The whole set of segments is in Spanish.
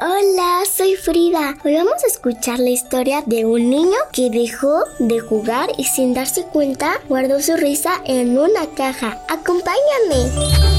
Hola, soy Frida. Hoy vamos a escuchar la historia de un niño que dejó de jugar y sin darse cuenta guardó su risa en una caja. ¡Acompáñame!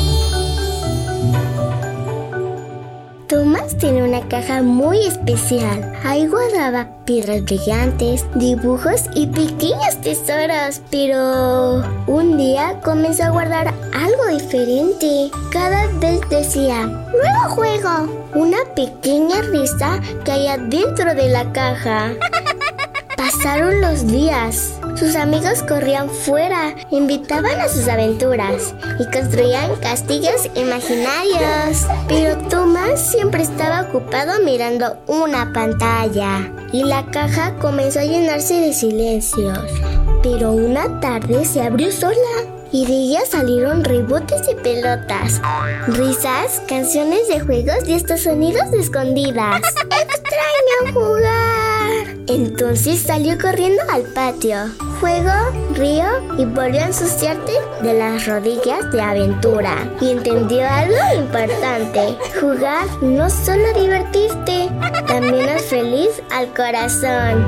Tomás tiene una caja muy especial. Ahí guardaba piedras brillantes, dibujos y pequeños tesoros. Pero un día comenzó a guardar algo diferente. Cada vez decía, ¡nuevo juego! Una pequeña risa caía dentro de la caja. Pasaron los días. Sus amigos corrían fuera, invitaban a sus aventuras y construían castillos imaginarios. Pero Tomás siempre estaba ocupado mirando una pantalla y la caja comenzó a llenarse de silencios. Pero una tarde se abrió sola y de ella salieron rebotes y pelotas, risas, canciones de juegos y hasta sonidos de escondidas. ¡Extraño jugar! Entonces salió corriendo al patio. Juego, río y volvió a ensuciarte de las rodillas de aventura. Y entendió algo importante. Jugar no solo divertirte, también es feliz al corazón.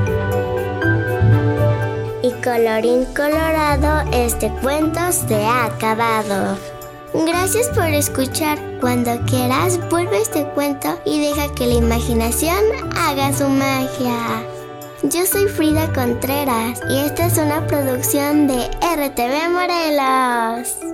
Y colorín colorado, este cuento se ha acabado. Gracias por escuchar. Cuando quieras, vuelve a este cuento y deja que la imaginación haga su magia. Yo soy Frida Contreras y esta es una producción de RTV Morelos.